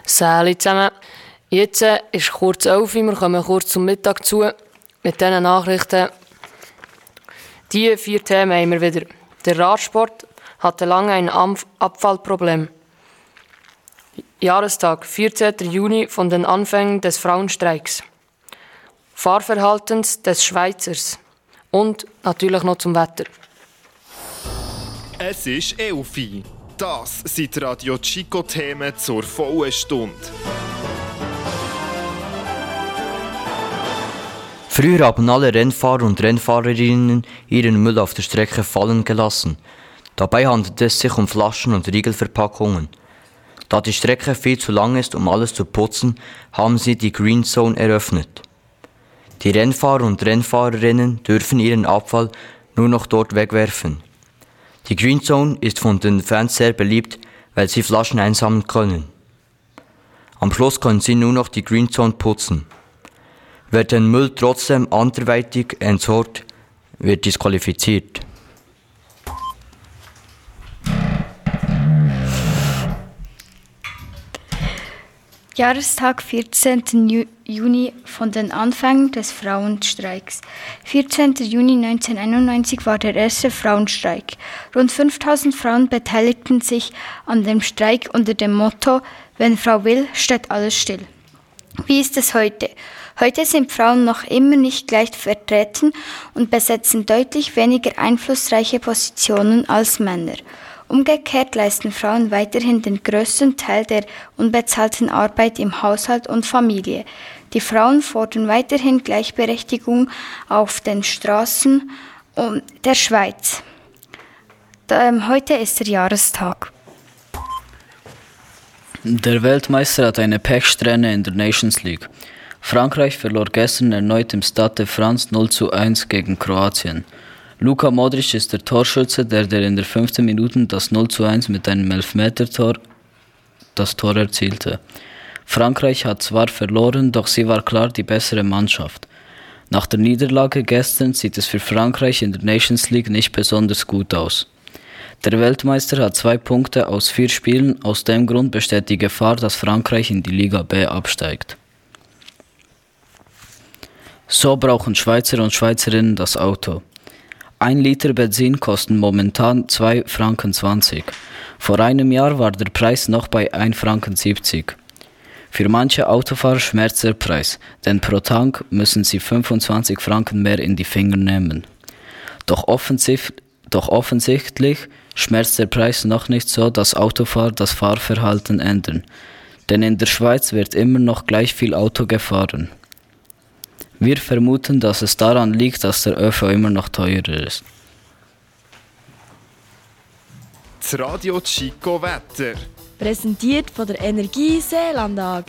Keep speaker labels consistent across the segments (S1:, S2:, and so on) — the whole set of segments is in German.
S1: Salut zusammen. Jetzt ist kurz 11 Uhr, wir kommen kurz zum Mittag zu. Mit diesen Nachrichten. Die 4 Themen haben wir wieder. Der Radsport hatte lange ein Abfallproblem. Jahrestag, 14. Juni von den Anfängen des Frauenstreiks. Fahrverhaltens des Schweizers. Und natürlich noch zum Wetter.
S2: Es ist 11 Uhr. Das sind Radio Chico-Themen zur vollen Stunde.
S3: Früher haben alle Rennfahrer und Rennfahrerinnen ihren Müll auf der Strecke fallen gelassen. Dabei handelt es sich um Flaschen und Riegelverpackungen. Da die Strecke viel zu lang ist, um alles zu putzen, haben sie die Green Zone eröffnet. Die Rennfahrer und Rennfahrerinnen dürfen ihren Abfall nur noch dort wegwerfen. Die Green Zone ist von den Fans sehr beliebt, weil sie Flaschen einsammeln können. Am Schluss können sie nur noch die Green Zone putzen. Wer den Müll trotzdem anderweitig entsorgt, wird disqualifiziert.
S4: Jahrestag 14. Juni von den Anfängen des Frauenstreiks. 14. Juni 1991 war der erste Frauenstreik. Rund 5000 Frauen beteiligten sich an dem Streik unter dem Motto: Wenn Frau will, steht alles still. Wie ist es heute? Heute sind Frauen noch immer nicht gleich vertreten und besetzen deutlich weniger einflussreiche Positionen als Männer. Umgekehrt leisten Frauen weiterhin den größten Teil der unbezahlten Arbeit im Haushalt und Familie. Die Frauen fordern weiterhin Gleichberechtigung auf den Straßen der Schweiz. Heute ist der Jahrestag.
S5: Der Weltmeister hat eine Pechsträhne in der Nations League. Frankreich verlor gestern erneut im Stade de France 0:1 gegen Kroatien. Luka Modric ist der Torschütze, der in der 5. Minute das 0:1 mit einem Elfmetertor das Tor erzielte. Frankreich hat zwar verloren, doch sie war klar die bessere Mannschaft. Nach der Niederlage gestern sieht es für Frankreich in der Nations League nicht besonders gut aus. Der Weltmeister hat 2 Punkte aus 4 Spielen, aus dem Grund besteht die Gefahr, dass Frankreich in die Liga B absteigt. So brauchen Schweizer und Schweizerinnen das Auto. 1 Liter Benzin kostet momentan 2,20 Franken. Vor einem Jahr war der Preis noch bei 1,70 Franken. Für manche Autofahrer schmerzt der Preis, denn pro Tank müssen sie 25 Franken mehr in die Finger nehmen. Doch offensichtlich schmerzt der Preis noch nicht so, dass Autofahrer das Fahrverhalten ändern. Denn in der Schweiz wird immer noch gleich viel Auto gefahren. Wir vermuten, dass es daran liegt, dass der ÖV immer noch teurer ist.
S2: Das Radio Chico Wetter.
S6: Präsentiert von der Energie Seeland AG.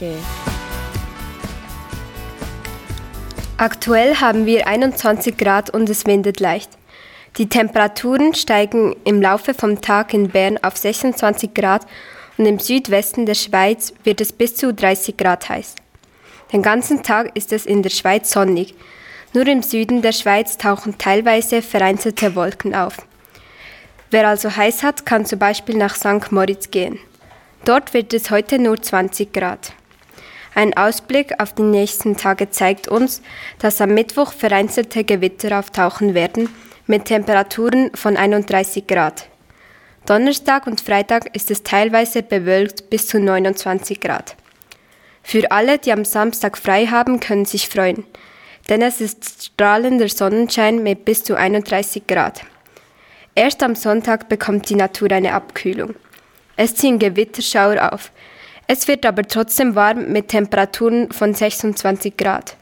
S7: Aktuell haben wir 21 Grad und es windet leicht. Die Temperaturen steigen im Laufe vom Tag in Bern auf 26 Grad und im Südwesten der Schweiz wird es bis zu 30 Grad heiß. Den ganzen Tag ist es in der Schweiz sonnig. Nur im Süden der Schweiz tauchen teilweise vereinzelte Wolken auf. Wer also heiß hat, kann zum Beispiel nach St. Moritz gehen. Dort wird es heute nur 20 Grad. Ein Ausblick auf die nächsten Tage zeigt uns, dass am Mittwoch vereinzelte Gewitter auftauchen werden, mit Temperaturen von 31 Grad. Donnerstag und Freitag ist es teilweise bewölkt bis zu 29 Grad. Für alle, die am Samstag frei haben, können sich freuen, denn es ist strahlender Sonnenschein mit bis zu 31 Grad. Erst am Sonntag bekommt die Natur eine Abkühlung. Es ziehen Gewitterschauer auf. Es wird aber trotzdem warm mit Temperaturen von 26 Grad.